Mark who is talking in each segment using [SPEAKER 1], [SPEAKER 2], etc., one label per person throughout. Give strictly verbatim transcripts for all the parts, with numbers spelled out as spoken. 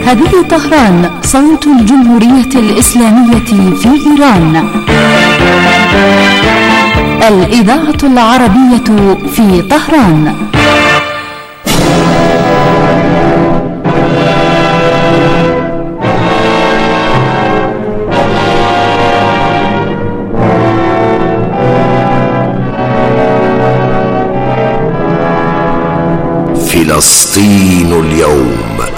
[SPEAKER 1] هذه طهران، صوت الجمهورية الإسلامية في إيران. الإذاعة العربية في طهران.
[SPEAKER 2] فلسطين اليوم.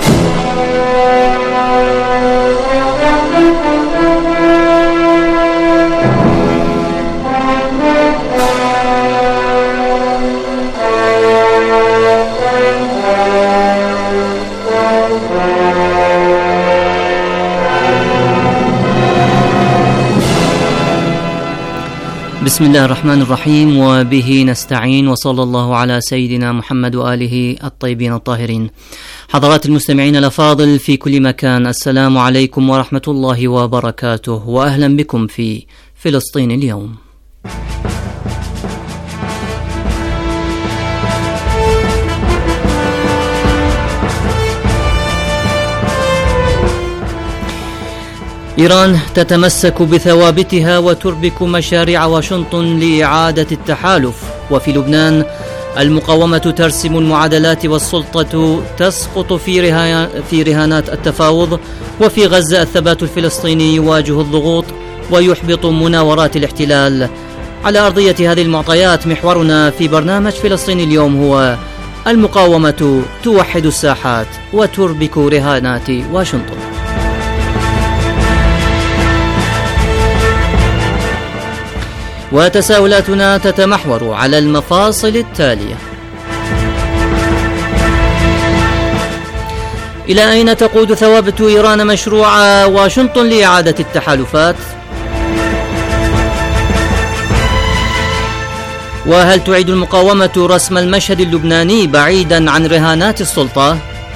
[SPEAKER 3] بسم الله الرحمن الرحيم، وبه نستعين، وصلى الله على سيدنا محمد وآله الطيبين الطاهرين. حضرات المستمعين الأفاضل في كل مكان، السلام عليكم ورحمة الله وبركاته، وأهلا بكم في فلسطين اليوم. إيران تتمسك بثوابتها وتربك مشاريع واشنطن لإعادة التحالف، وفي لبنان المقاومة ترسم المعادلات والسلطة تسقط في, في رهانات التفاوض، وفي غزة الثبات الفلسطيني يواجه الضغوط ويحبط مناورات الاحتلال. على أرضية هذه المعطيات محورنا في برنامج فلسطين اليوم هو المقاومة توحد الساحات وتربك رهانات واشنطن. وتساؤلاتنا تتمحور على المفاصل التالية: إلى أين تقود ثوابت إيران مشروع واشنطن لإعادة التحالفات؟ وهل تعيد المقاومة رسم المشهد اللبناني بعيدا عن رهانات السلطة؟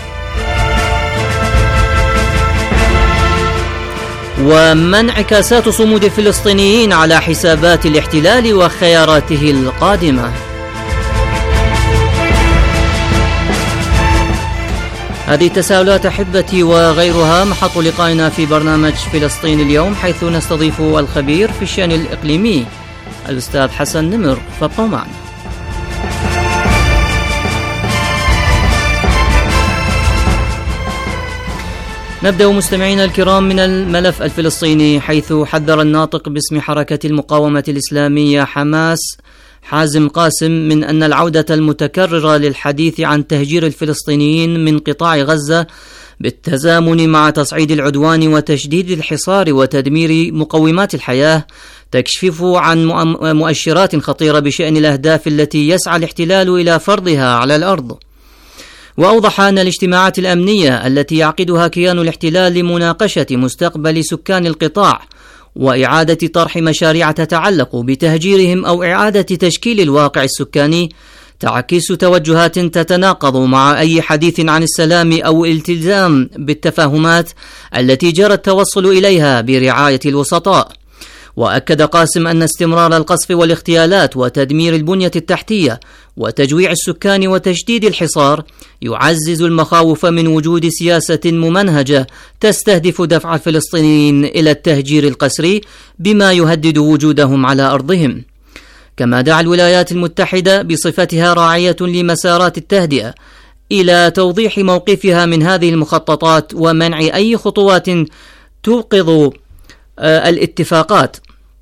[SPEAKER 3] وما انعكاسات صمود الفلسطينيين على حسابات الاحتلال وخياراته القادمة؟ هذه التساؤلات أحبتي وغيرها محط لقائنا في برنامج فلسطين اليوم، حيث نستضيف الخبير في الشأن الإقليمي الأستاذ حسن نمر، فابقوا معنا. نبدأ مستمعينا الكرام من الملف الفلسطيني، حيث حذر الناطق باسم حركة المقاومة الإسلامية حماس حازم قاسم من أن العودة المتكررة للحديث عن تهجير الفلسطينيين من قطاع غزة بالتزامن مع تصعيد العدوان وتشديد الحصار وتدمير مقومات الحياة تكشف عن مؤشرات خطيرة بشأن الأهداف التي يسعى الاحتلال إلى فرضها على الأرض. وأوضح أن الاجتماعات الأمنية التي يعقدها كيان الاحتلال لمناقشة مستقبل سكان القطاع وإعادة طرح مشاريع تتعلق بتهجيرهم أو إعادة تشكيل الواقع السكاني تعكس توجهات تتناقض مع أي حديث عن السلام أو الالتزام بالتفاهمات التي جرى التوصل إليها برعاية الوسطاء. وأكد قاسم أن استمرار القصف والاغتيالات وتدمير البنية التحتية وتجويع السكان وتشديد الحصار يعزز المخاوف من وجود سياسة ممنهجة تستهدف دفع الفلسطينيين إلى التهجير القسري بما يهدد وجودهم على أرضهم. كما دعا الولايات المتحدة بصفتها راعية لمسارات التهدئة إلى توضيح موقفها من هذه المخططات ومنع أي خطوات توقظ الاتفاقات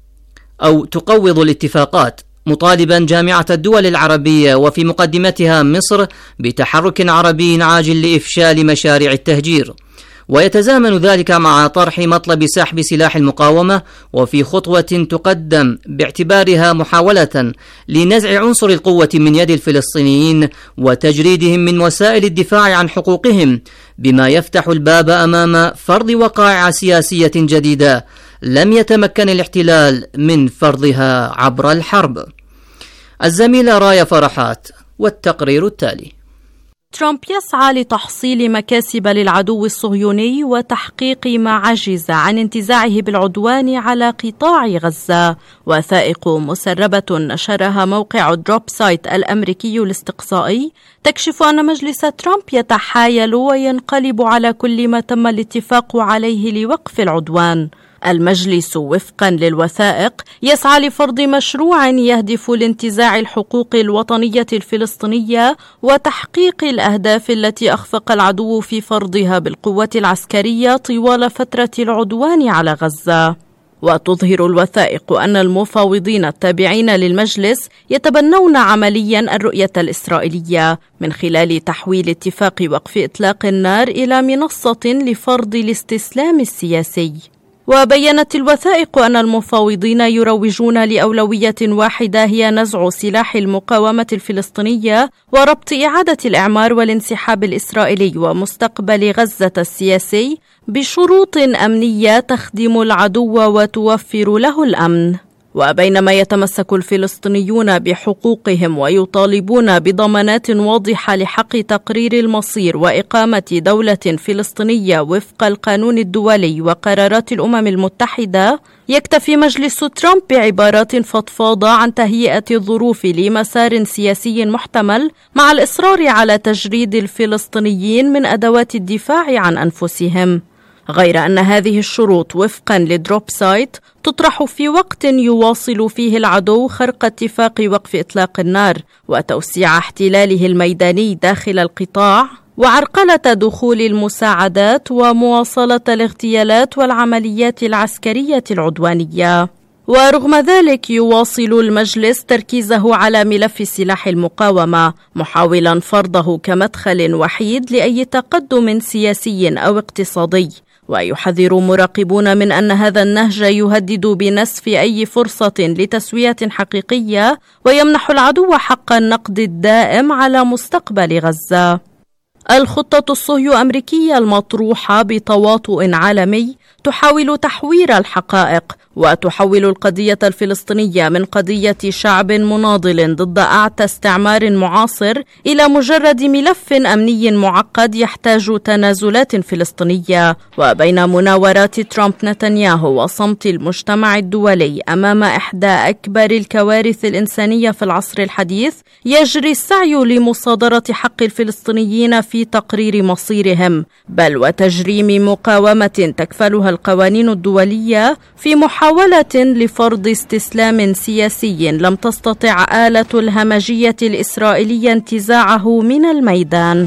[SPEAKER 3] أو تقوض الاتفاقات، مطالبا جامعة الدول العربية وفي مقدمتها مصر بتحرك عربي عاجل لإفشال مشاريع التهجير. ويتزامن ذلك مع طرح مطلب سحب سلاح المقاومة، وفي خطوة تقدم باعتبارها محاولة لنزع عنصر القوة من يد الفلسطينيين وتجريدهم من وسائل الدفاع عن حقوقهم، بما يفتح الباب أمام فرض وقائع سياسية جديدة لم يتمكن الاحتلال من فرضها عبر الحرب. الزميلة راية فرحات والتقرير التالي.
[SPEAKER 4] ترامب يسعى لتحصيل مكاسب للعدو الصهيوني وتحقيق ما عجز عن انتزاعه بالعدوان على قطاع غزة. وثائق مسربة نشرها موقع دروب سايت الأمريكي الاستقصائي تكشف أن مجلس ترامب يتحايل وينقلب على كل ما تم الاتفاق عليه لوقف العدوان. المجلس وفقا للوثائق يسعى لفرض مشروع يهدف لانتزاع الحقوق الوطنية الفلسطينية وتحقيق الأهداف التي أخفق العدو في فرضها بالقوة العسكرية طوال فترة العدوان على غزة. وتظهر الوثائق أن المفاوضين التابعين للمجلس يتبنون عمليا الرؤية الإسرائيلية من خلال تحويل اتفاق وقف إطلاق النار إلى منصة لفرض الاستسلام السياسي. وبيّنت الوثائق أن المفاوضين يروجون لأولوية واحدة هي نزع سلاح المقاومة الفلسطينية وربط إعادة الإعمار والانسحاب الإسرائيلي ومستقبل غزة السياسي بشروط أمنية تخدم العدو وتوفر له الأمن. وبينما يتمسك الفلسطينيون بحقوقهم ويطالبون بضمانات واضحة لحق تقرير المصير وإقامة دولة فلسطينية وفق القانون الدولي وقرارات الأمم المتحدة، يكتفي مجلس ترامب بعبارات فضفاضة عن تهيئة الظروف لمسار سياسي محتمل مع الإصرار على تجريد الفلسطينيين من أدوات الدفاع عن أنفسهم. غير أن هذه الشروط وفقا لدروب سايت تطرح في وقت يواصل فيه العدو خرق اتفاق وقف إطلاق النار وتوسيع احتلاله الميداني داخل القطاع وعرقلة دخول المساعدات ومواصلة الاغتيالات والعمليات العسكرية العدوانية. ورغم ذلك يواصل المجلس تركيزه على ملف سلاح المقاومة محاولا فرضه كمدخل وحيد لأي تقدم سياسي أو اقتصادي. ويحذر مراقبون من أن هذا النهج يهدد بنسف أي فرصة لتسوية حقيقية ويمنح العدو حق النقد الدائم على مستقبل غزة. الخطة الصهيو أمريكية المطروحة بتواطؤ عالمي تحاول تحوير الحقائق وتحول القضية الفلسطينية من قضية شعب مناضل ضد أعتى استعمار معاصر إلى مجرد ملف أمني معقد يحتاج تنازلات فلسطينية. وبين مناورات ترامب نتنياهو وصمت المجتمع الدولي أمام إحدى أكبر الكوارث الإنسانية في العصر الحديث، يجري السعي لمصادرة حق الفلسطينيين في تقرير مصيرهم، بل وتجريم مقاومة تكفلها القوانين الدولية في محاولة لفرض استسلام سياسي لم تستطع آلة الهمجية الإسرائيلية انتزاعه من الميدان.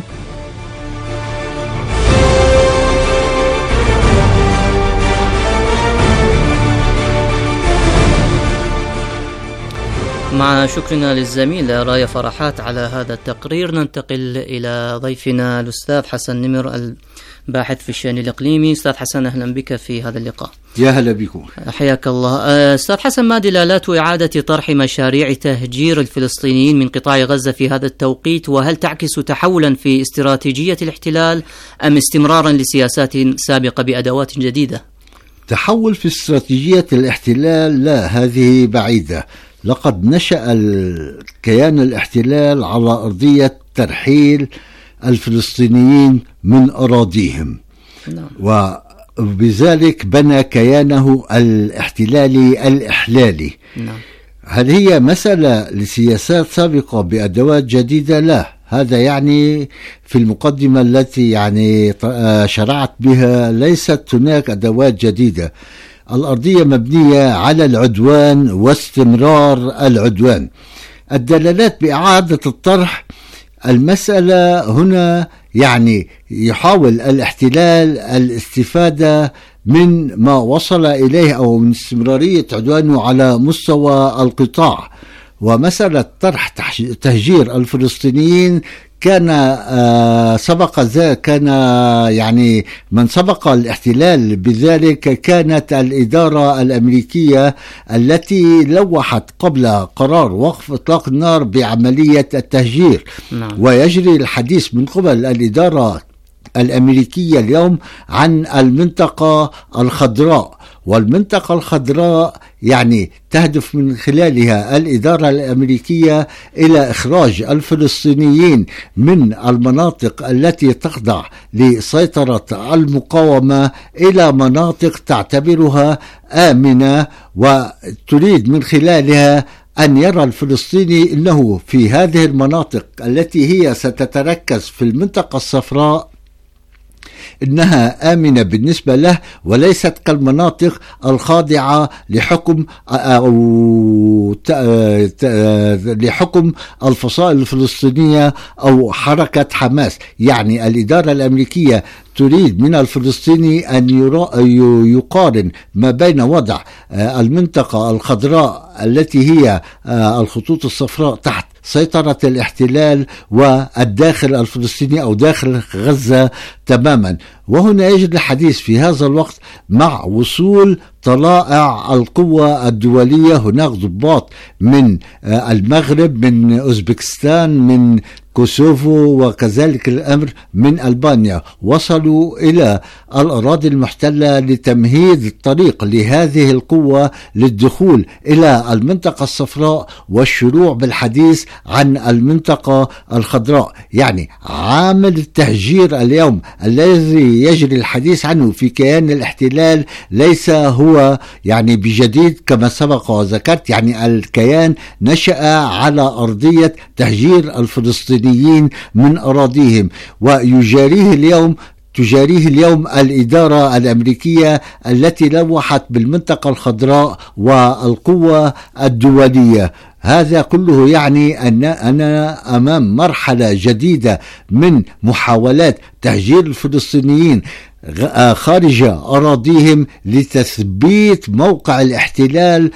[SPEAKER 3] مع شكرنا للزميلة راية فرحات على هذا التقرير، ننتقل إلى ضيفنا الأستاذ حسن نمر الباحث في الشأن الإقليمي. أستاذ حسن، أهلا بك في هذا اللقاء.
[SPEAKER 5] يا هلا بكم.
[SPEAKER 3] حياك الله. أستاذ حسن، ما دلالات إعادة طرح مشاريع تهجير الفلسطينيين من قطاع غزة في هذا التوقيت، وهل تعكس تحولا في استراتيجية الاحتلال أم استمرارا لسياسات سابقة بأدوات جديدة؟
[SPEAKER 5] تحول في استراتيجية الاحتلال؟ لا، هذه بعيدة. لقد نشأ الكيان الاحتلال على أرضية ترحيل الفلسطينيين من أراضيهم، نعم. وبذلك بنى كيانه الاحتلالي الإحلالي، نعم. هل هي مسألة لسياسات سابقة بأدوات جديدة؟ لا، هذا يعني في المقدمة التي يعني شرعت بها ليست هناك أدوات جديدة. الأرضية مبنية على العدوان واستمرار العدوان. الدلالات بإعادة الطرح، المسألة هنا يعني يحاول الاحتلال الاستفادة من ما وصل إليه أو من استمرارية عدوانه على مستوى القطاع. ومسألة طرح تهجير الفلسطينيين كان آه سبق ذلك، كان يعني من سبق الاحتلال بذلك كانت الإدارة الأمريكية التي لوحت قبل قرار وقف إطلاق النار بعملية التهجير، نعم. ويجري الحديث من قبل الإدارة الأمريكية اليوم عن المنطقة الخضراء، والمنطقة الخضراء يعني تهدف من خلالها الإدارة الأمريكية إلى إخراج الفلسطينيين من المناطق التي تخضع لسيطرة المقاومة إلى مناطق تعتبرها آمنة، وتريد من خلالها أن يرى الفلسطيني أنه في هذه المناطق التي هي ستتركز في المنطقة الصفراء إنها آمنة بالنسبة له، وليست كالمناطق الخاضعة لحكم أو لحكم الفصائل الفلسطينية أو حركة حماس. يعني الإدارة الأمريكية تريد من الفلسطيني أن يقارن ما بين وضع المنطقة الخضراء التي هي الخطوط الصفراء تحت سيطرة الاحتلال والداخل الفلسطيني أو داخل غزة تماما. وهنا يجري الحديث في هذا الوقت مع وصول طلائع القوة الدولية. هناك ضباط من المغرب، من أوزبكستان، من كوسوفو، وكذلك الأمر من ألبانيا، وصلوا إلى الأراضي المحتلة لتمهيد الطريق لهذه القوة للدخول إلى المنطقة الصفراء والشروع بالحديث عن المنطقة الخضراء. يعني عامل التهجير اليوم الذي يجري الحديث عنه في كيان الاحتلال ليس هو يعني بجديد كما سبق وذكرت. يعني الكيان نشأ على أرضية تهجير الفلسطينيين من أراضيهم، ويجاريه اليوم تجاريه اليوم الإدارة الأمريكية التي لوحت بالمنطقة الخضراء والقوة الدولية. هذا كله يعني أن أنا أمام مرحلة جديدة من محاولات تهجير الفلسطينيين خارج أراضيهم لتثبيت موقع الاحتلال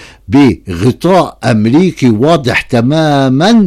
[SPEAKER 5] بغطاء أمريكي واضح تماما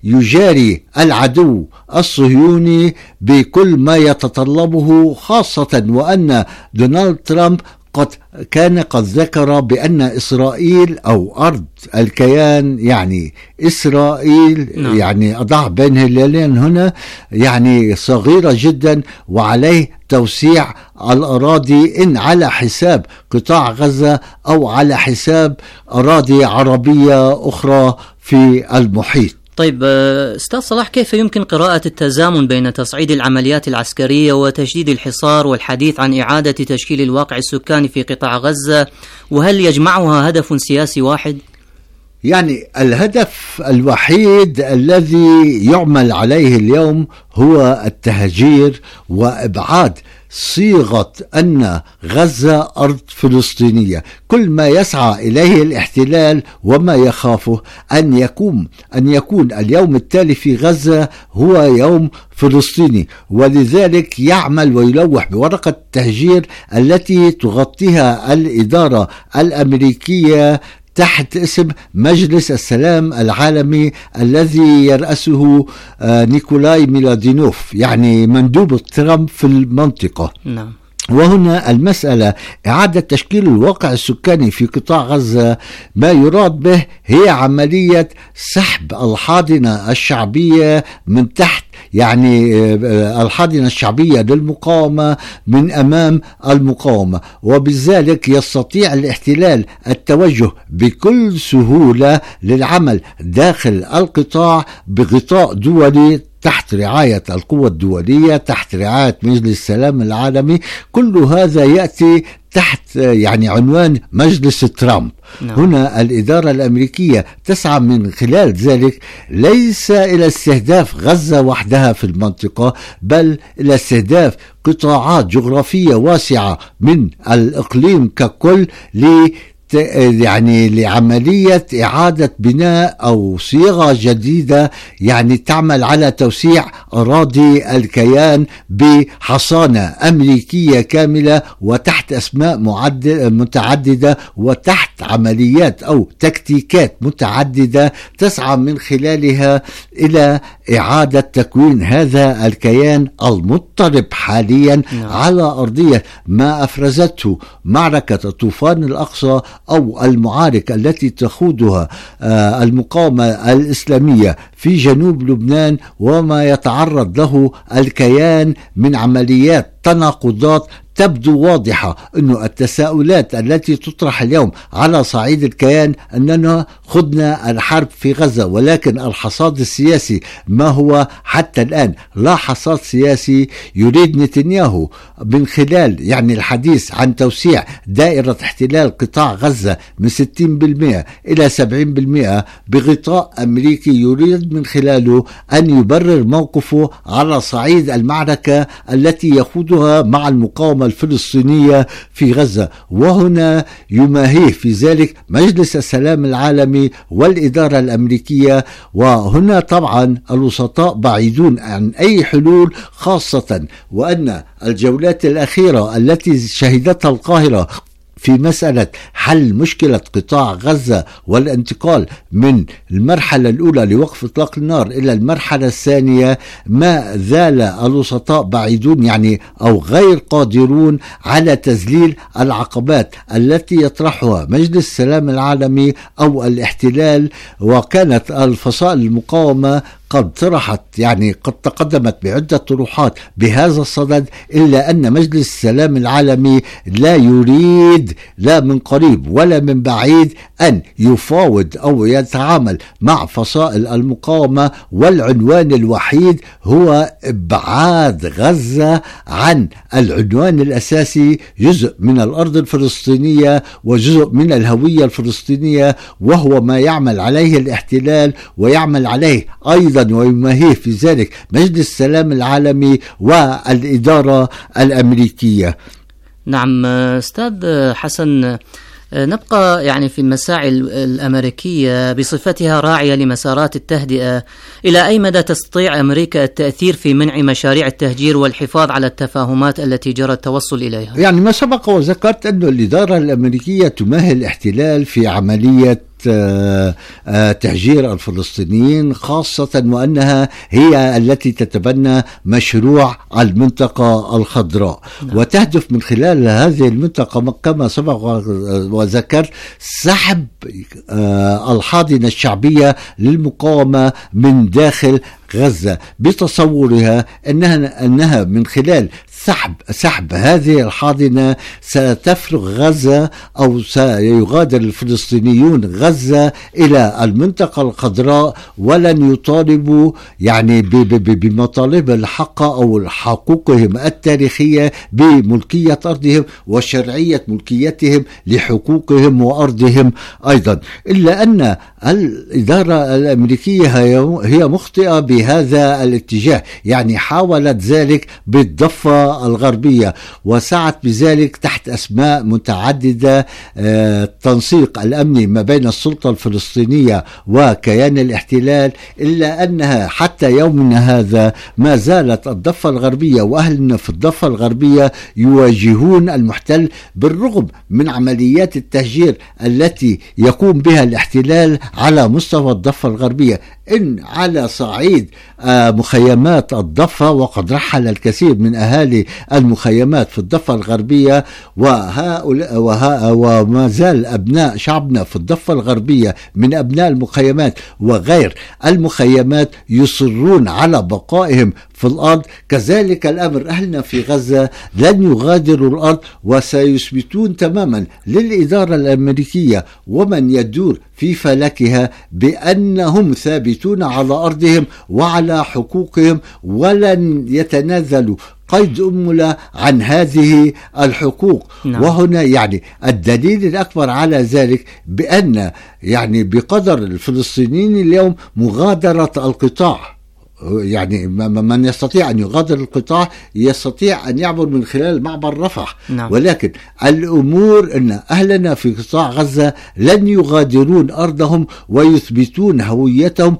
[SPEAKER 5] يجاري العدو الصهيوني بكل ما يتطلبه، خاصة وأن دونالد ترامب قد كان قد ذكر بأن إسرائيل أو أرض الكيان يعني إسرائيل نعم. يعني أضع بين هلالين هنا يعني صغيرة جدا، وعليه توسيع الأراضي إن على حساب قطاع غزة أو على حساب أراضي عربية أخرى في المحيط.
[SPEAKER 3] طيب أستاذ صلاح، كيف يمكن قراءة التزامن بين تصعيد العمليات العسكرية وتشديد الحصار والحديث عن إعادة تشكيل الواقع السكاني في قطاع غزة، وهل يجمعها هدف سياسي واحد؟
[SPEAKER 5] يعني الهدف الوحيد الذي يعمل عليه اليوم هو التهجير وإبعاد صيغة أن غزة أرض فلسطينية. كل ما يسعى إليه الاحتلال وما يخافه أن يكون أن يكون اليوم التالي في غزة هو يوم فلسطيني، ولذلك يعمل ويلوح بورقة التهجير التي تغطيها الإدارة الأمريكية تحت اسم مجلس السلام العالمي الذي يرأسه نيكولاي ميلادينوف، يعني مندوب ترامب في المنطقة.
[SPEAKER 3] نعم.
[SPEAKER 5] وهنا المسألة إعادة تشكيل الواقع السكاني في قطاع غزة، ما يراد به هي عملية سحب الحاضنة الشعبية من تحت، يعني الحاضنة الشعبية للمقاومة من أمام المقاومة، وبذلك يستطيع الاحتلال التوجه بكل سهولة للعمل داخل القطاع بغطاء دولي تحت رعاية القوى الدولية، تحت رعاية مجلس السلام العالمي. كل هذا يأتي تحت يعني عنوان مجلس ترامب. نعم. هنا الإدارة الأمريكية تسعى من خلال ذلك ليس إلى استهداف غزة وحدها في المنطقة، بل إلى استهداف قطاعات جغرافية واسعة من الإقليم ككل ل يعني لعملية إعادة بناء أو صيغة جديدة يعني تعمل على توسيع أراضي الكيان بحصانة أمريكية كاملة وتحت أسماء متعددة وتحت عمليات أو تكتيكات متعددة تسعى من خلالها إلى إعادة تكوين هذا الكيان المضطرب حاليا نعم. على أرضية ما أفرزته معركة طوفان الأقصى أو المعارك التي تخوضها المقاومة الإسلامية في جنوب لبنان، وما يتعرض له الكيان من عمليات تناقضات تبدو واضحة أن التساؤلات التي تطرح اليوم على صعيد الكيان أننا خضنا الحرب في غزة، ولكن الحصاد السياسي ما هو حتى الآن؟ لا حصاد سياسي. يريد نتنياهو من خلال يعني الحديث عن توسيع دائرة احتلال قطاع غزة من ستين بالمئة إلى سبعين بالمئة بغطاء أمريكي، يريد من خلاله أن يبرر موقفه على صعيد المعركة التي يخوضها مع المقاومة الفلسطينية في غزة. وهنا يماهيه في ذلك مجلس السلام العالمي والإدارة الأمريكية، وهنا طبعا الوسطاء بعيدون عن أي حلول، خاصة وأن الجولات الأخيرة التي شهدتها القاهرة في مسألة حل مشكلة قطاع غزة والانتقال من المرحلة الأولى لوقف إطلاق النار إلى المرحلة الثانية، ما زال الوسطاء بعيدون يعني أو غير قادرون على تذليل العقبات التي يطرحها مجلس السلام العالمي أو الاحتلال. وكانت الفصائل المقاومة قد طرحت يعني قد تقدمت بعدة طروحات بهذا الصدد، إلا أن مجلس السلام العالمي لا يريد لا من قريب ولا من بعيد أن يفاوض أو يتعامل مع فصائل المقاومة، والعنوان الوحيد هو إبعاد غزة عن العنوان الأساسي، جزء من الأرض الفلسطينية وجزء من الهوية الفلسطينية، وهو ما يعمل عليه الاحتلال ويعمل عليه أيضا ويماهيه في ذلك مجلس السلام العالمي والإدارة الأمريكية.
[SPEAKER 3] نعم أستاذ حسن، نبقى يعني في المساعي الأمريكية بصفتها راعية لمسارات التهدئة. إلى أي مدى تستطيع أمريكا التأثير في منع مشاريع التهجير والحفاظ على التفاهمات التي جرى التوصل إليها؟
[SPEAKER 5] يعني ما سبق وذكرت أن الإدارة الأمريكية تماهي الاحتلال في عملية تهجير الفلسطينيين، خاصة وأنها هي التي تتبنى مشروع المنطقة الخضراء. نعم. وتهدف من خلال هذه المنطقة كما سبق وذكرت سحب الحاضنة الشعبية للمقاومة من داخل غزة، بتصورها أنها, أنها من خلال سحب, سحب هذه الحاضنة ستفرغ غزة أو سيغادر الفلسطينيون غزة إلى المنطقة الخضراء، ولن يطالبوا يعني بمطالب الحق أو حقوقهم التاريخية بملكية أرضهم وشرعية ملكيتهم لحقوقهم وأرضهم أيضا. إلا أن الإدارة الأمريكية هي مخطئة بهذا الاتجاه، يعني حاولت ذلك بالضفة الغربية وسعت بذلك تحت أسماء متعددة، التنسيق الأمني ما بين السلطة الفلسطينية وكيان الاحتلال، إلا أنها حتى يومنا هذا ما زالت الضفة الغربية وأهلنا في الضفة الغربية يواجهون المحتل بالرغم من عمليات التهجير التي يقوم بها الاحتلال على مستوى الضفة الغربية. إن على صعيد مخيمات الضفة، وقد رحل الكثير من أهالي المخيمات في الضفة الغربية، وهؤلاء وما زال أبناء شعبنا في الضفة الغربية من أبناء المخيمات وغير المخيمات يصرون على بقائهم في الأرض. كذلك الأمر أهلنا في غزة لن يغادروا الأرض، وسيثبتون تماما للإدارة الأمريكية ومن يدور في فلكها بأنهم ثابتون على أرضهم وعلى حقوقهم، ولن يتنازلوا قيد أملة عن هذه الحقوق. نعم. وهنا يعني الدليل الأكبر على ذلك بأن يعني بقدر الفلسطينيين اليوم مغادرة القطاع، يعني من يستطيع أن يغادر القطاع يستطيع أن يعبر من خلال معبر رفح. نعم. ولكن الأمور أن أهلنا في قطاع غزة لن يغادرون أرضهم ويثبتون هويتهم،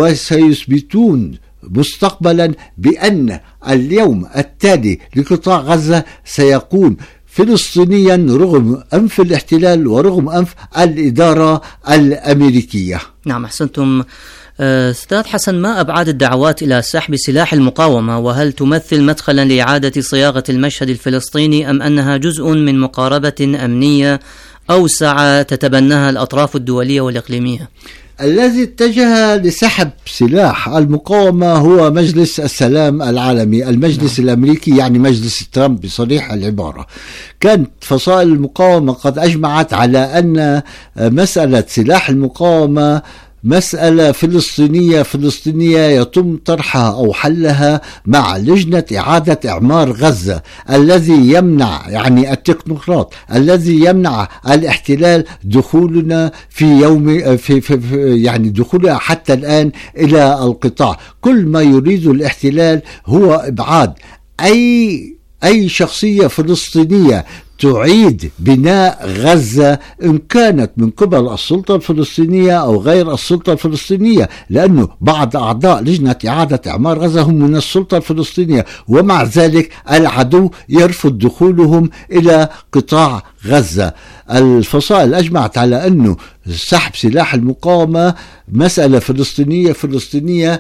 [SPEAKER 5] وسيثبتون مستقبلا بأن اليوم التالي لقطاع غزة سيكون فلسطينيا رغم أنف الاحتلال ورغم أنف الإدارة الأمريكية.
[SPEAKER 3] نعم، أحسنتم أستاذ حسن. ما أبعاد الدعوات إلى سحب سلاح المقاومة، وهل تمثل مدخلا لإعادة صياغة المشهد الفلسطيني أم أنها جزء من مقاربة أمنية أوسع تتبناها الأطراف الدولية والإقليمية؟
[SPEAKER 5] الذي اتجه لسحب سلاح المقاومة هو مجلس السلام العالمي، المجلس نعم. الأمريكي، يعني مجلس ترامب بصريح العبارة. كانت فصائل المقاومة قد أجمعت على أن مسألة سلاح المقاومة مسألة فلسطينية فلسطينية يتم طرحها أو حلها مع لجنة إعادة إعمار غزة، الذي يمنع يعني التكنوقراط الذي يمنع الاحتلال دخولنا في يوم في, في, في يعني دخولها حتى الآن إلى القطاع. كل ما يريد الاحتلال هو إبعاد أي أي شخصية فلسطينية تعيد بناء غزة، إن كانت من قبل السلطة الفلسطينية أو غير السلطة الفلسطينية، لأنه بعض أعضاء لجنة إعادة إعمار غزة هم من السلطة الفلسطينية، ومع ذلك العدو يرفض دخولهم إلى قطاع غزة. الفصائل أجمعت على أنه سحب سلاح المقاومة مسألة فلسطينية فلسطينية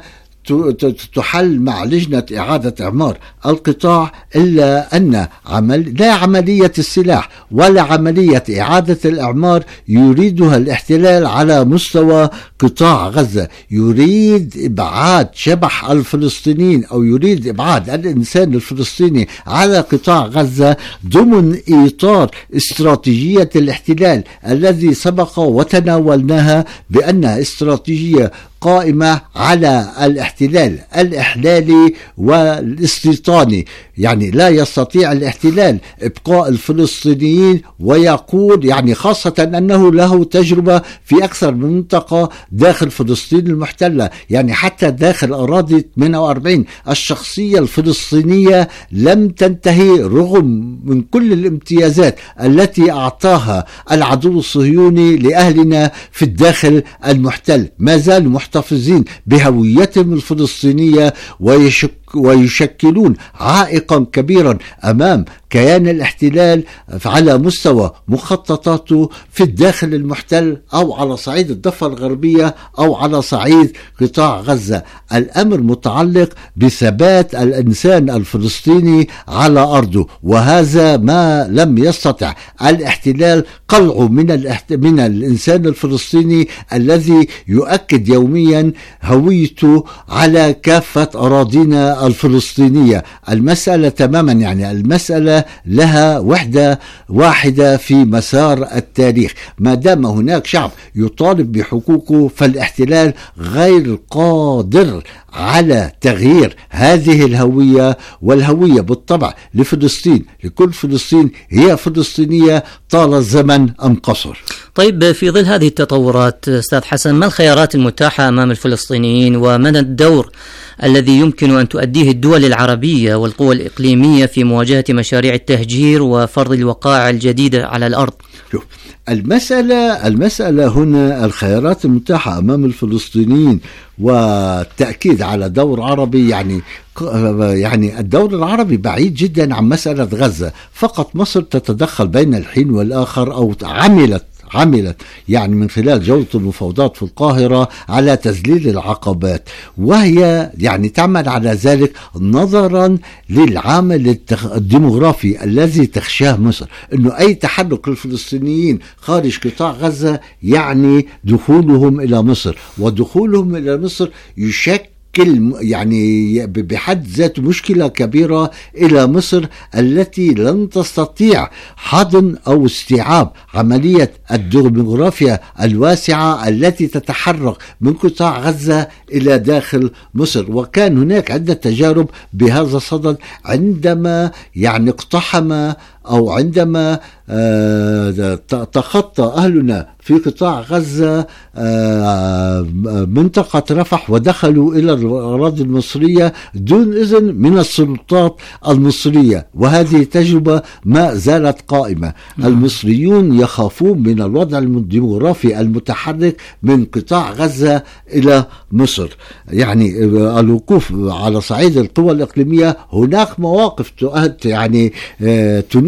[SPEAKER 5] تحل مع لجنة إعادة إعمار القطاع، إلا أن عمل لا عملية السلاح ولا عملية إعادة الإعمار يريدها الاحتلال على مستوى قطاع غزة. يريد إبعاد شبح الفلسطينيين أو يريد إبعاد الإنسان الفلسطيني على قطاع غزة ضمن إطار استراتيجية الاحتلال الذي سبق وتناولناها بأنها استراتيجية قائمة على الاحتلال الإحلالي والاستيطاني، يعني لا يستطيع الاحتلال إبقاء الفلسطينيين، ويقول يعني خاصة أنه له تجربة في أكثر من منطقة داخل فلسطين المحتلة، يعني حتى داخل أراضي ثمانية وأربعين الشخصية الفلسطينية لم تنتهي رغم من كل الامتيازات التي أعطاها العدو الصهيوني لأهلنا في الداخل المحتل. ما زالوا محتفظين بهويتهم الفلسطينية ويشك ويشكلون عائقا كبيرا أمام كيان الاحتلال على مستوى مخططاته في الداخل المحتل أو على صعيد الضفة الغربية أو على صعيد قطاع غزة. الأمر متعلق بثبات الإنسان الفلسطيني على أرضه، وهذا ما لم يستطع الاحتلال قلعه من, الاحت... من الإنسان الفلسطيني الذي يؤكد يوميا هويته على كافة أراضينا الفلسطينية. المسألة تماما يعني المسألة لها وحدة واحدة في مسار التاريخ. ما دام هناك شعب يطالب بحقوقه فالاحتلال غير قادر على تغيير هذه الهوية، والهوية بالطبع لفلسطين لكل فلسطين هي فلسطينية طال الزمن أم قصر.
[SPEAKER 3] طيب، في ظل هذه التطورات أستاذ حسن، ما الخيارات المتاحة أمام الفلسطينيين، ومن الدور الذي يمكن أن تؤديه الدول العربية والقوى الإقليمية في مواجهة مشاريع التهجير وفرض الوقائع الجديدة على الأرض؟
[SPEAKER 5] شوف، المسألة المسألة هنا الخيارات المتاحة أمام الفلسطينيين والتأكيد على دور عربي، يعني يعني الدور العربي بعيد جدا عن مسألة غزة. فقط مصر تتدخل بين الحين والآخر أو عملت عملت يعني من خلال جولة المفاوضات في القاهرة على تذليل العقبات، وهي يعني تعمل على ذلك نظرا للعامل الديموغرافي الذي تخشاه مصر، انه اي تحرك للفلسطينيين خارج قطاع غزة يعني دخولهم الى مصر، ودخولهم الى مصر يشكل يعني بحد ذاته مشكلة كبيرة إلى مصر التي لن تستطيع حضن أو استيعاب عملية الديموغرافيا الواسعة التي تتحرك من قطاع غزة إلى داخل مصر. وكان هناك عدة تجارب بهذا الصدد عندما يعني اقتحم أو عندما تخطى أهلنا في قطاع غزة منطقة رفح ودخلوا إلى الأراضي المصرية دون إذن من السلطات المصرية، وهذه تجربة ما زالت قائمة. المصريون يخافون من الوضع الديموغرافي المتحرك من قطاع غزة إلى مصر. يعني الوقوف على صعيد القوى الإقليمية هناك مواقف يعني تنادي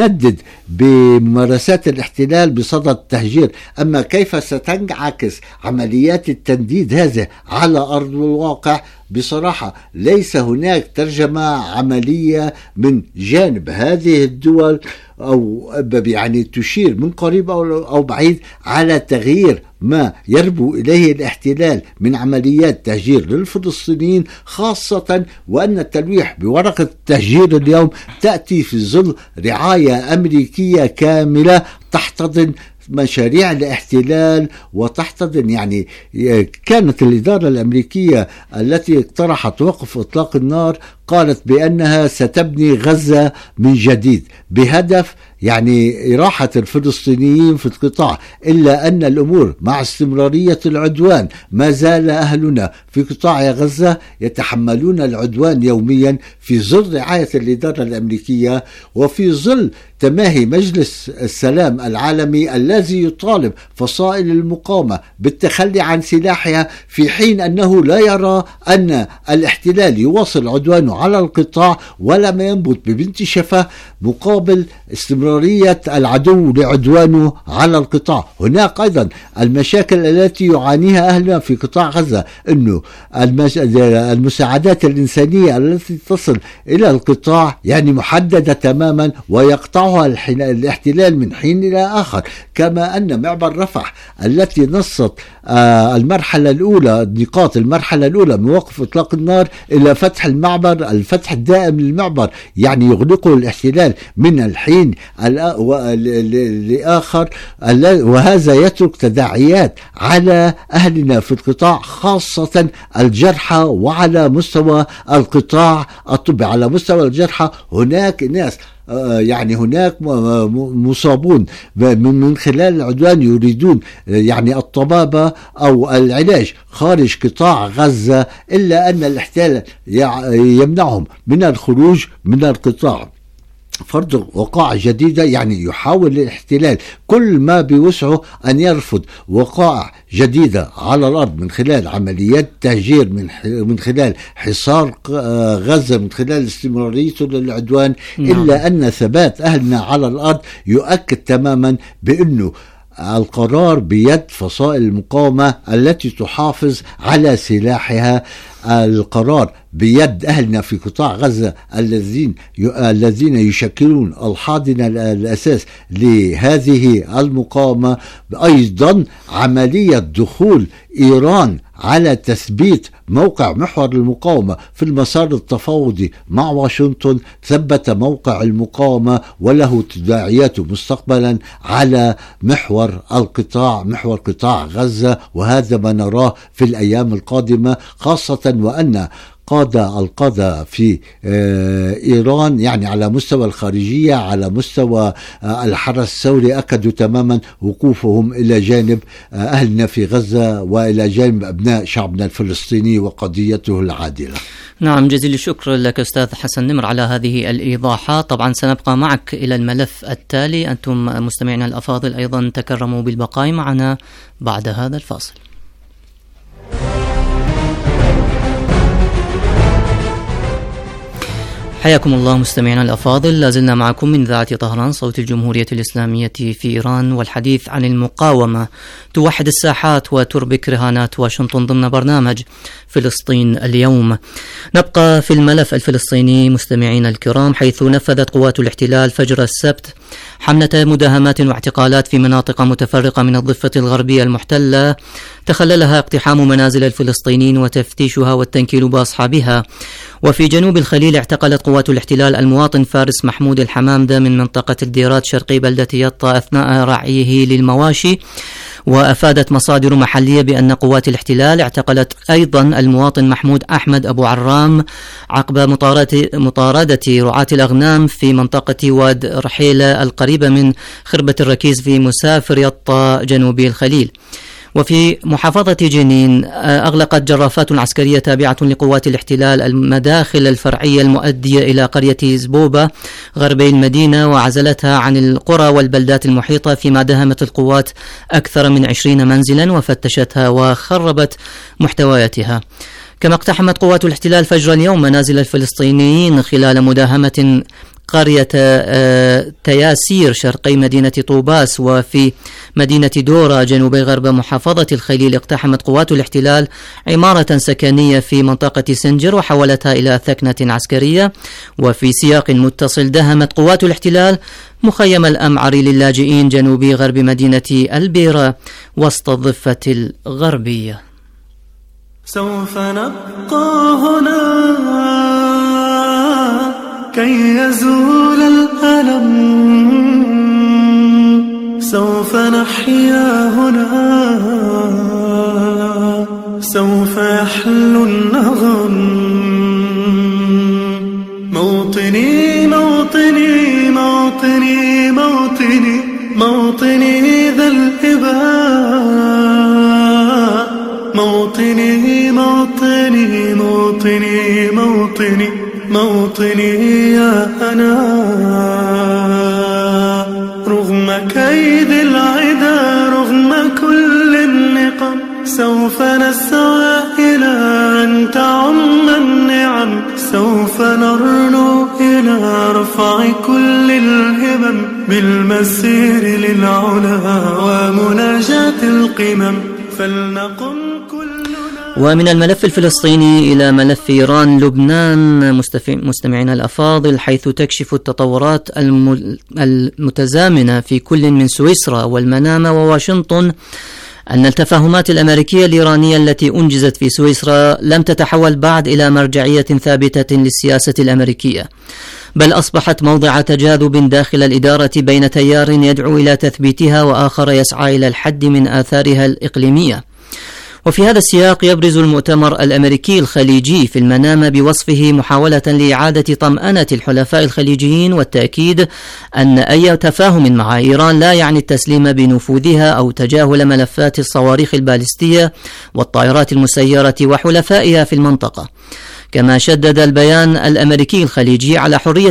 [SPEAKER 5] تندد بممارسات الاحتلال بصدد التهجير. أما كيف ستنعكس عمليات التنديد هذه على أرض الواقع؟ بصراحة ليس هناك ترجمة عملية من جانب هذه الدول أو يعني تشير من قريب أو بعيد على تغيير ما يربو إليه الاحتلال من عمليات تهجير للفلسطينيين، خاصة وأن التلويح بورقة التهجير اليوم تأتي في ظل رعاية أمريكية كاملة تحتضن مشاريع الاحتلال وتحتضن يعني كانت الإدارة الأمريكية التي اقترحت وقف إطلاق النار قالت بأنها ستبني غزة من جديد بهدف يعني إراحة الفلسطينيين في القطاع، إلا أن الأمور مع استمرارية العدوان ما زال أهلنا في قطاع غزة يتحملون العدوان يوميا في ظل رعاية الإدارة الأمريكية وفي ظل تماهي مجلس السلام العالمي الذي يطالب فصائل المقاومة بالتخلي عن سلاحها، في حين أنه لا يرى أن الاحتلال يواصل عدوانه على القطاع ولا ما ينبت ببنت شفاه مقابل استمرارية العدو لعدوانه على القطاع. هناك أيضا المشاكل التي يعانيها أهلنا في قطاع غزة، أنه المساعدات الإنسانية التي تصل إلى القطاع يعني محددة تماما ويقطعها الاحتلال من حين إلى آخر، كما أن معبر رفح التي نصت المرحلة الأولى نقاط المرحلة الأولى من وقف إطلاق النار إلى فتح المعبر الفتح الدائم للمعبر يعني يغلقه الاحتلال من الحين لآخر، وهذا يترك تداعيات على أهلنا في القطاع خاصة الجرحى وعلى مستوى القطاع الطبي. على مستوى الجرحى هناك ناس يعني هناك مصابون من خلال العدوان يريدون يعني الطبابة أو العلاج خارج قطاع غزة، إلا أن الاحتلال يمنعهم من الخروج من القطاع. فرض وقائع جديدة يعني يحاول الاحتلال كل ما بوسعه أن يرفض وقائع جديدة على الأرض من خلال عمليات تهجير، من من خلال حصار غزة، من خلال استمراريته للعدوان. نعم. إلا أن ثبات أهلنا على الأرض يؤكد تماما بأنه القرار بيد فصائل المقاومة التي تحافظ على سلاحها، القرار بيد أهلنا في قطاع غزة الذين الذين يشكلون الحاضنة الأساس لهذه المقاومة. أيضا عملية دخول إيران على تثبيت موقع محور المقاومة في المسار التفاوضي مع واشنطن ثبت موقع المقاومة وله تداعياته مستقبلا على محور القطاع محور قطاع غزة، وهذا ما نراه في الأيام القادمة، خاصة وأن قادة القادة في إيران يعني على مستوى الخارجية على مستوى الحرس الثوري أكدوا تماما وقوفهم إلى جانب أهلنا في غزة وإلى جانب أبناء شعبنا الفلسطيني وقضيته العادلة.
[SPEAKER 3] نعم، جزيل الشكر لك أستاذ حسن نمر على هذه الإيضاحات. طبعا سنبقى معك إلى الملف التالي. أنتم مستمعينا الأفاضل أيضا تكرموا بالبقاء معنا بعد هذا الفاصل. حياكم الله مستمعينا الأفاضل، لازلنا معكم من إذاعة طهران صوت الجمهورية الإسلامية في إيران، والحديث عن المقاومة توحد الساحات وتربك رهانات واشنطن ضمن برنامج فلسطين اليوم. نبقى في الملف الفلسطيني مستمعينا الكرام، حيث نفذت قوات الاحتلال فجر السبت حملة مداهمات واعتقالات في مناطق متفرقة من الضفة الغربية المحتلة، تخللها اقتحام منازل الفلسطينيين وتفتيشها والتنكيل بأصحابها. وفي جنوب الخليل اعتقلت قوات الاحتلال المواطن فارس محمود الحمامدة من منطقة الديرات شرقي بلدة يطا أثناء رعيه للمواشي. وأفادت مصادر محلية بأن قوات الاحتلال اعتقلت أيضا المواطن محمود أحمد أبو عرام عقب مطاردة رعاة الأغنام في منطقة واد رحيلة القريبة من خربة الركيز في مسافر يطا جنوبي الخليل. وفي محافظة جنين أغلقت جرافات عسكرية تابعة لقوات الاحتلال المداخل الفرعية المؤدية إلى قرية زبوبة غربي المدينة وعزلتها عن القرى والبلدات المحيطة، فيما داهمت القوات أكثر من عشرين منزلا وفتشتها وخربت محتوياتها. كما اقتحمت قوات الاحتلال فجر اليوم منازل الفلسطينيين خلال مداهمة قرية تياسير شرقي مدينة طوباس وفي مدينة دورة جنوبي غرب محافظة الخليل اقتحمت قوات الاحتلال عمارة سكنية في منطقة سنجر وحولتها إلى ثكنة عسكرية. وفي سياق متصل دهمت قوات الاحتلال مخيم الأمعري للاجئين جنوبي غرب مدينة البيرة وسط الضفة الغربية.
[SPEAKER 6] سوف نبقى هنا كي يزول الألم، سوف نحيا هنا، سوف يحلو النغم. موطني موطني موطني موطني موطني ذا الإباء، موطني موطني موطني موطني موطني يا أنا. رغم كيد العدا رغم كل النقم سوف نسعى إلى أن تعم النعم، سوف نرنو إلى رفع كل الهمم بالمسير للعلا ومناجاة القمم. فلنقم
[SPEAKER 3] ومن الملف الفلسطيني إلى ملف إيران لبنان مستمعينا الأفاضل، حيث تكشف التطورات المتزامنة في كل من سويسرا والمنامة وواشنطن أن التفاهمات الأمريكية الإيرانية التي أنجزت في سويسرا لم تتحول بعد إلى مرجعية ثابتة للسياسة الأمريكية، بل أصبحت موضع تجاذب داخل الإدارة بين تيار يدعو إلى تثبيتها وآخر يسعى إلى الحد من آثارها الإقليمية. وفي هذا السياق يبرز المؤتمر الأمريكي الخليجي في المنامة بوصفه محاولة لإعادة طمأنة الحلفاء الخليجيين، والتأكيد أن أي تفاهم مع إيران لا يعني التسليم بنفوذها أو تجاهل ملفات الصواريخ البالستية والطائرات المسيرة وحلفائها في المنطقة. كما شدد البيان الأمريكي الخليجي على حرية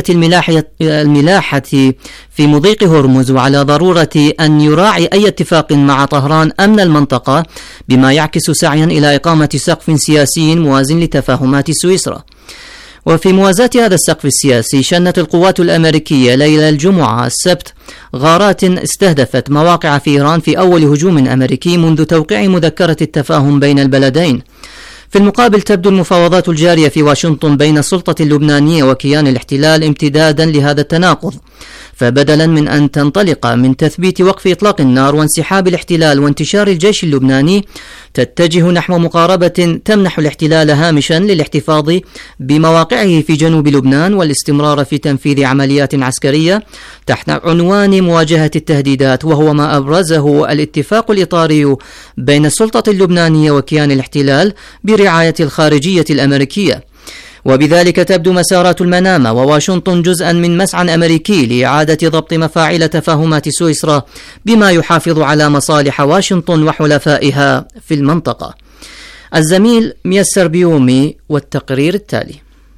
[SPEAKER 3] الملاحة في مضيق هرمز وعلى ضرورة أن يراعي أي اتفاق مع طهران أمن المنطقة، بما يعكس سعيا إلى إقامة سقف سياسي موازن لتفاهمات سويسرا. وفي موازاة هذا السقف السياسي شنت القوات الأمريكية ليلة الجمعة السبت غارات استهدفت مواقع في إيران في أول هجوم أمريكي منذ توقيع مذكرة التفاهم بين البلدين. في المقابل تبدو المفاوضات الجارية في واشنطن بين السلطة اللبنانية وكيان الاحتلال امتدادا لهذا التناقض، فبدلا من أن تنطلق من تثبيت وقف إطلاق النار وانسحاب الاحتلال وانتشار الجيش اللبناني، تتجه نحو مقاربة تمنح الاحتلال هامشا للاحتفاظ بمواقعه في جنوب لبنان والاستمرار في تنفيذ عمليات عسكرية تحت عنوان مواجهة التهديدات، وهو ما أبرزه الاتفاق الإطاري بين السلطة اللبنانية وكيان الاحتلال برعاية الخارجية الأمريكية. وبذلك تبدو مسارات المنامة وواشنطن جزءا من مسعى أمريكي لإعادة ضبط مفاعل تفاهمات سويسرا، بما يحافظ على مصالح واشنطن وحلفائها في المنطقة. الزميل ميسر بيومي والتقرير التالي.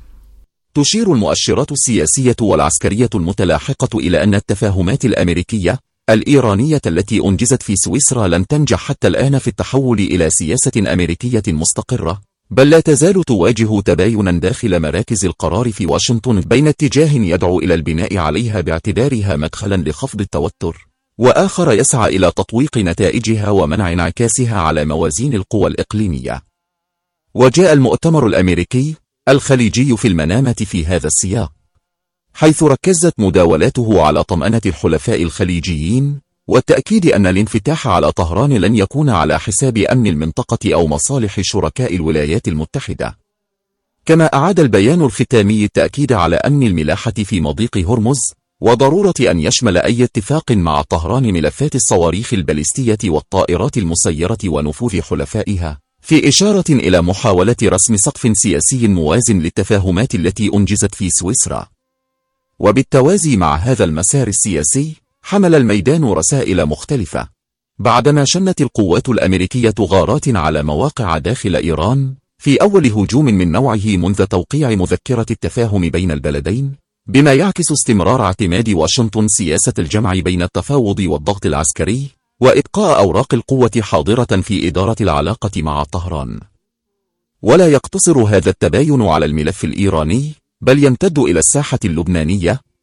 [SPEAKER 7] تشير المؤشرات السياسية والعسكرية المتلاحقة إلى أن التفاهمات الأمريكية الإيرانية التي أنجزت في سويسرا لن تنجح حتى الآن في التحول إلى سياسة أمريكية مستقرة، بل لا تزال تواجه تباينا داخل مراكز القرار في واشنطن بين اتجاه يدعو إلى البناء عليها باعتبارها مدخلا لخفض التوتر، وآخر يسعى إلى تطويق نتائجها ومنع انعكاسها على موازين القوى الإقليمية. وجاء المؤتمر الأمريكي الخليجي في المنامة في هذا السياق، حيث ركزت مداولاته على طمأنة الحلفاء الخليجيين والتأكيد أن الانفتاح على طهران لن يكون على حساب أمن المنطقة أو مصالح شركاء الولايات المتحدة. كما أعاد البيان الختامي التأكيد على أمن الملاحة في مضيق هرمز وضرورة أن يشمل أي اتفاق مع طهران ملفات الصواريخ البالستية والطائرات المسيرة ونفوذ حلفائها، في إشارة إلى محاولة رسم سقف سياسي موازن للتفاهمات التي أنجزت في سويسرا. وبالتوازي مع هذا المسار السياسي حمل الميدان رسائل مختلفة بعدما شنت القوات الأمريكية غارات على مواقع داخل إيران في أول هجوم من نوعه منذ توقيع مذكرة التفاهم بين البلدين، بما يعكس استمرار اعتماد واشنطن سياسة الجمع بين التفاوض والضغط العسكري وإبقاء أوراق القوة حاضرة في إدارة العلاقة مع طهران. ولا يقتصر هذا التباين على الملف الإيراني، بل يمتد إلى الساحة اللبنانية،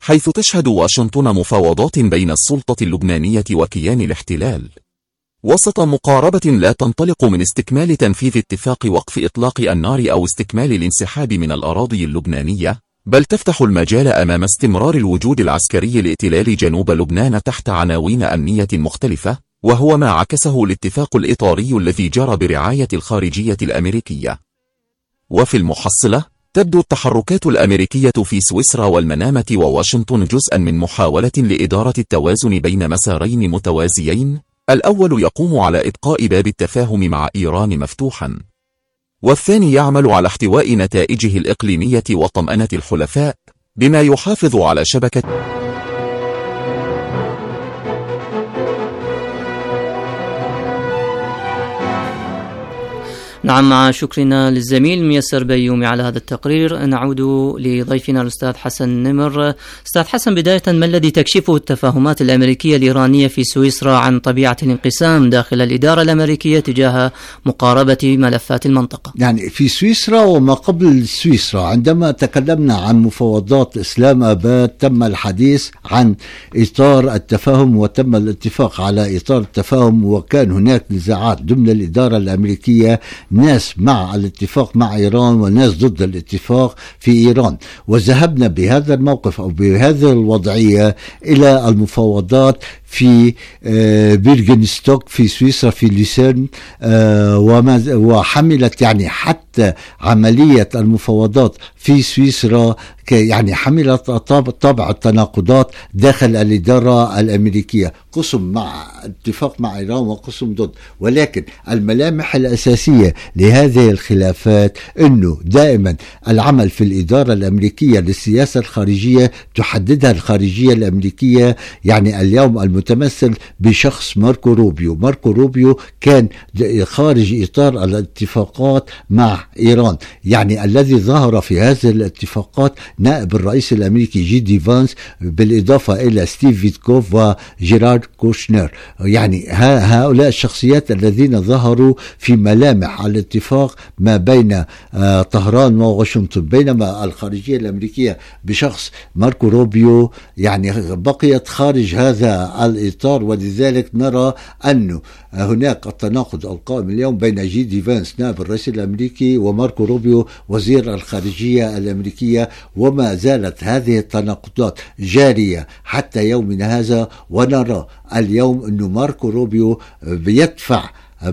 [SPEAKER 7] حيث تشهد واشنطن مفاوضات بين السلطة اللبنانية وكيان الاحتلال وسط مقاربة لا تنطلق من استكمال تنفيذ اتفاق وقف إطلاق النار أو استكمال الانسحاب من الأراضي اللبنانية، بل تفتح المجال أمام استمرار الوجود العسكري لائتلال جنوب لبنان تحت عناوين أمنية مختلفة، وهو ما عكسه الاتفاق الإطاري الذي جرى برعاية الخارجية الأمريكية. وفي المحصلة تبدو التحركات الأمريكية في سويسرا والمنامة وواشنطن جزءا من محاولة لإدارة التوازن بين مسارين متوازيين، الأول يقوم على إبقاء باب التفاهم مع إيران مفتوحا، والثاني يعمل على احتواء نتائجه الإقليمية وطمأنة الحلفاء بما يحافظ على شبكة.
[SPEAKER 3] نعم، مع شكرنا للزميل ميسر بيومي على هذا التقرير. نعود لضيفنا الأستاذ حسن نمر. أستاذ حسن، بداية ما الذي تكشفه التفاهمات الأمريكية الإيرانية في سويسرا عن طبيعة الانقسام داخل الإدارة الأمريكية تجاه مقاربة ملفات المنطقة؟
[SPEAKER 5] يعني في سويسرا وما قبل سويسرا، عندما تكلمنا عن مفاوضات إسلام آباد تم الحديث عن إطار التفاهم وتم الاتفاق على إطار التفاهم، وكان هناك نزاعات ضمن الإدارة الأمريكية، ناس مع الاتفاق مع إيران وناس ضد الاتفاق في إيران، وذهبنا بهذا الموقف أو بهذه الوضعية إلى المفاوضات في بيرغنستوك في سويسرا في لوسيرن، وحملت يعني حتى عملية المفاوضات في سويسرا يعني حملت طابع التناقضات داخل الإدارة الأمريكية، قسم مع اتفاق مع إيران وقسم ضد. ولكن الملامح الأساسية لهذه الخلافات أنه دائما العمل في الإدارة الأمريكية للسياسة الخارجية تحددها الخارجية الأمريكية، يعني اليوم المتمثل بشخص ماركو روبيو. ماركو روبيو كان خارج إطار الاتفاقات مع إيران، يعني الذي ظهر في هذه الاتفاقات نائب الرئيس الأمريكي جي دي فانس، بالإضافة إلى ستيف فيتكوف وجيرارد كوشنر. يعني هؤلاء الشخصيات الذين ظهروا في ملامح الاتفاق ما بين آه طهران وواشنطن، بينما الخارجية الأمريكية بشخص ماركو روبيو يعني بقيت خارج هذا الإطار. ولذلك نرى أنه هناك التناقض القائم اليوم بين جي دي فانس نائب الرئيس الأمريكي وماركو روبيو وزير الخارجية الأمريكية، وما زالت هذه التناقضات جارية حتى يومنا هذا. ونرى اليوم أنه ماركو روبيو بيدفع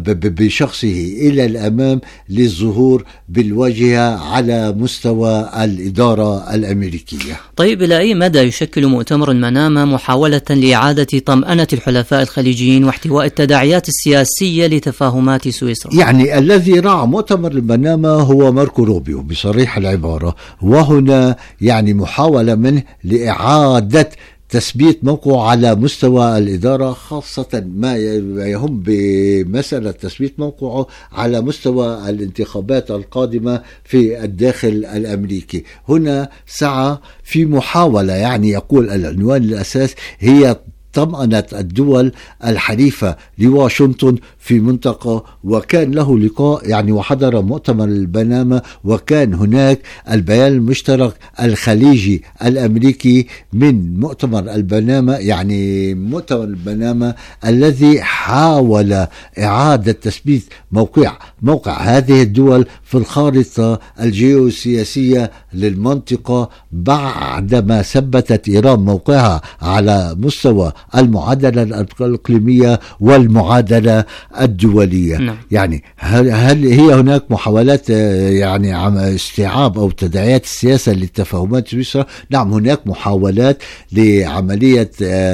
[SPEAKER 5] بشخصه إلى الأمام للظهور بالواجهة على مستوى الإدارة الأمريكية.
[SPEAKER 3] طيب، إلى أي مدى يشكل مؤتمر المنامة محاولة لإعادة طمأنة الحلفاء الخليجيين واحتواء التداعيات السياسية لتفاهمات سويسرا؟
[SPEAKER 5] يعني الذي رعى مؤتمر المنامة هو ماركو روبيو بصريح العبارة، وهنا يعني محاولة منه لإعادة تثبيت موقعه على مستوى الإدارة، خاصة ما يهم بمسألة تثبيت موقعه على مستوى الانتخابات القادمة في الداخل الأمريكي. هنا سعى في محاولة، يعني يقول العنوان الأساس هي طمأنة الدول الحليفة لواشنطن في منطقة. وكان له لقاء يعني وحضر مؤتمر البنما، وكان هناك البيان المشترك الخليجي الأمريكي من مؤتمر البنما، يعني مؤتمر البنما الذي حاول إعادة تثبيت موقع موقع هذه الدول في الخارطة الجيوسياسية للمنطقة بعدما ثبتت إيران موقعها على مستوى المعادلة الإقليمية والمعادلة الدولية.
[SPEAKER 3] نعم.
[SPEAKER 5] يعني هل, هل هي هناك محاولات يعني استيعاب أو تداعيات السياسة للتفاهمات سويسرا؟ نعم، هناك محاولات لعملية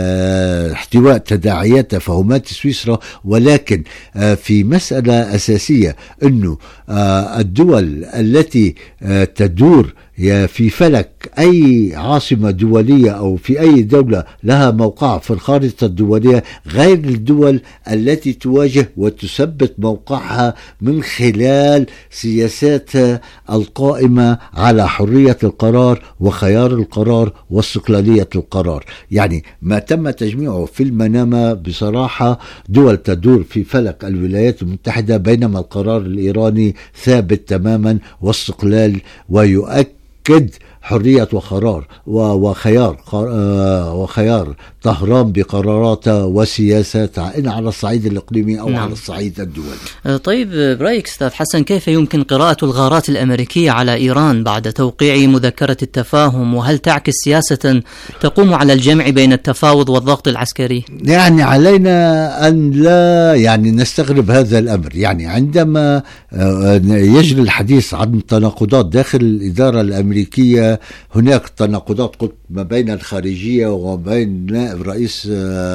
[SPEAKER 5] احتواء تداعيات تفاهمات سويسرا، ولكن في مسألة أساسية أنه الدول التي تدور في فلك أي عاصمة دولية أو في أي دولة لها موقع في الخارطة الدولية غير الدول التي تواجه وتثبت موقعها من خلال سياساتها القائمة على حرية القرار وخيار القرار واستقلالية القرار. يعني ما تم تجميعه في المنامة بصراحة دول تدور في فلك الولايات المتحدة، بينما القرار الإيراني ثابت تماما واستقلال، ويؤكد حرية وقرار وخيار وخيار طهران بقراراتها وسياساتها إن على الصعيد الإقليمي أو نعم. على الصعيد الدولي.
[SPEAKER 3] طيب برأيك أستاذ حسن، كيف يمكن قراءة الغارات الأمريكية على إيران بعد توقيع مذكرة التفاهم، وهل تعكس سياسة تقوم على الجمع بين التفاوض والضغط العسكري؟
[SPEAKER 5] يعني علينا أن لا يعني نستغرب هذا الأمر. يعني عندما يجري الحديث عن تناقضات داخل الإدارة الأمريكية، هناك تناقضات ما بين الخارجية وبين الرئيس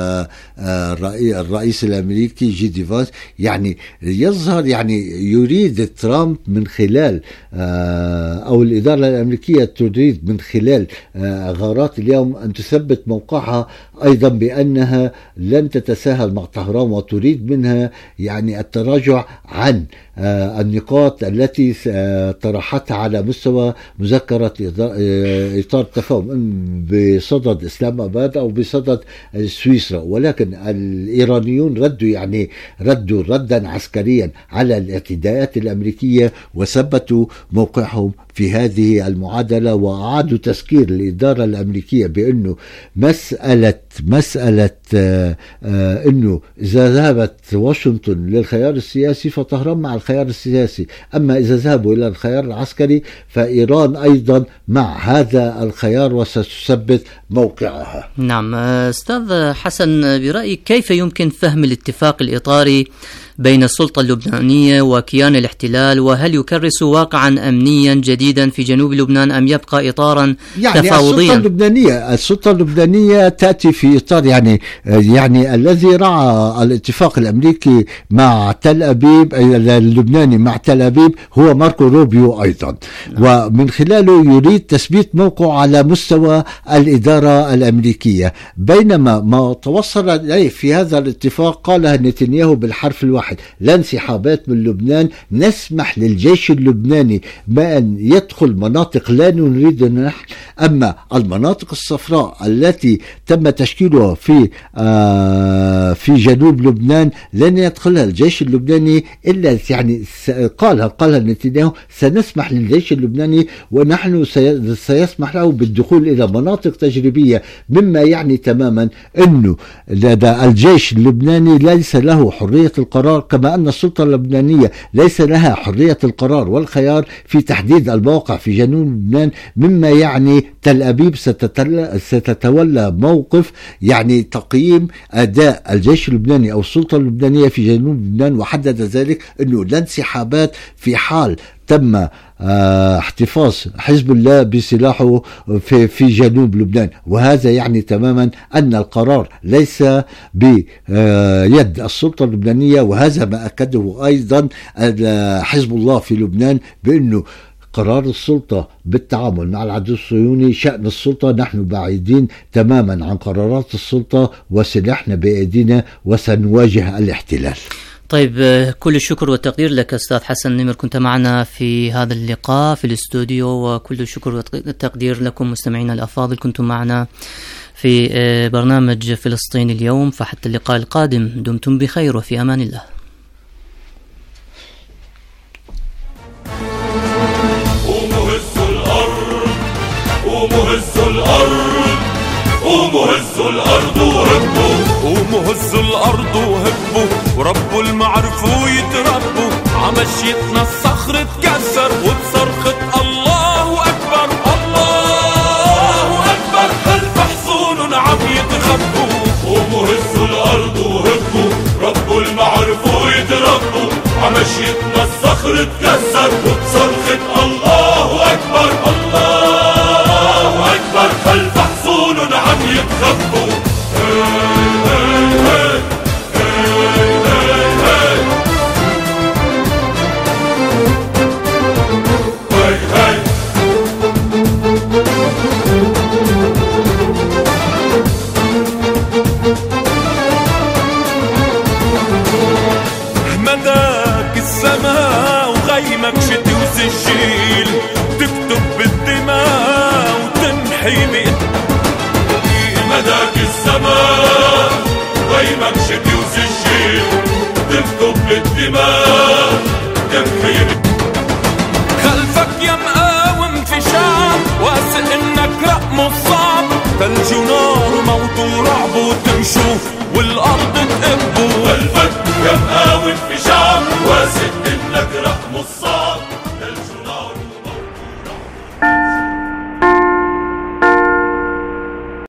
[SPEAKER 5] الرئيس الأمريكي جي دي فانس. يعني يظهر يعني يريد ترامب من خلال أو الإدارة الأمريكية تريد من خلال غارات اليوم أن تثبت موقعها أيضا بأنها لن تتساهل مع طهران، وتريد منها يعني التراجع عن النقاط التي طرحتها على مستوى مذكرة إطار التفاهم بصدد إسلام أباد أو بصدد سويسرا. ولكن الإيرانيون ردوا يعني ردوا ردا عسكريا على الاعتداءات الأمريكية وثبتوا موقعهم في هذه المعادلة، وأعادوا تذكير الإدارة الأمريكية بأنه مسألة مسألة آه آه أنه إذا ذهبت واشنطن للخيار السياسي فطهران مع الخيار السياسي، أما إذا ذهبوا إلى الخيار العسكري فإيران أيضا مع هذا الخيار وستثبت موقعها.
[SPEAKER 3] نعم أستاذ حسن، برأيك كيف يمكن فهم الاتفاق الإطاري بين السلطة اللبنانية وكيان الاحتلال، وهل يكرس واقعا أمنيا جديدا في جنوب لبنان أم يبقى إطارا
[SPEAKER 5] يعني
[SPEAKER 3] تفاوضيا؟
[SPEAKER 5] السلطة اللبنانية السلطة اللبنانية تأتي في إطار يعني يعني الذي رعى الاتفاق الأمريكي مع تل أبيب اللبناني مع تل أبيب هو ماركو روبيو أيضا، ومن خلاله يريد تثبيت موقعه على مستوى الإدارة الأمريكية. بينما ما توصل إليه في هذا الاتفاق قالها نتنياهو بالحرف الواحد: لا انسحابات من لبنان، نسمح للجيش اللبناني بأن يدخل مناطق لا نريد نحن، أما المناطق الصفراء التي تم تشكيلها في آه في جنوب لبنان لن يدخلها الجيش اللبناني إلا يعني قالها قالها نتنياهو سنسمح للجيش اللبناني ونحن سيسمح له بالدخول إلى مناطق تجريبية، مما يعني تماما أنه لدى الجيش اللبناني ليس له حرية القرار، كما أن السلطة اللبنانية ليس لها حرية القرار والخيار في تحديد الموقع في جنوب لبنان، مما يعني تل أبيب ستتولى موقف يعني تقييم أداء الجيش اللبناني أو السلطة اللبنانية في جنوب لبنان، وحدد ذلك أنه لا انسحابات في حال تم اه احتفاظ حزب الله بسلاحه في, في جنوب لبنان. وهذا يعني تماما أن القرار ليس بيد السلطة اللبنانية، وهذا ما أكده أيضا حزب الله في لبنان بأنه قرار السلطة بالتعامل مع العدو الصهيوني شأن السلطة، نحن بعيدين تماما عن قرارات السلطة وسلاحنا بأيدينا وسنواجه الاحتلال.
[SPEAKER 3] طيب كل الشكر والتقدير لك أستاذ حسن نمر، كنت معنا في هذا اللقاء في الاستوديو، وكل الشكر والتقدير لكم مستمعينا الأفاضل، كنتم معنا في برنامج فلسطين اليوم. فحتى اللقاء القادم دمتم بخير وفي أمان الله.
[SPEAKER 8] ومهز الأرض ومهز الأرض وهبوا ومهز الأرض وهبوا وربوا المعرفوا يتربوا عمشيتنا الصخر اتكسر وبصرخة الله أكبر الله أكبر خلف حصون عم يتخبوا. ومهز الأرض وهبوا ربوا المعرفوا يتربوا عمشيتنا الصخر اتكسر وبصرخة الله أكبر الله أكبر خلف حصون عم يتخبوا. مداك السماء وغيمك شتي وسجيل تكتب بالدماء وتمحي بإيد. مداك السماء وغيمك شتي وسجيل تكتب بالدماء تمحي بإيد. خلفك يا مقاوم في شعب واسع مو صعب، ثلج ونار وموت ورعب وتمشوا والأرض تقبوا.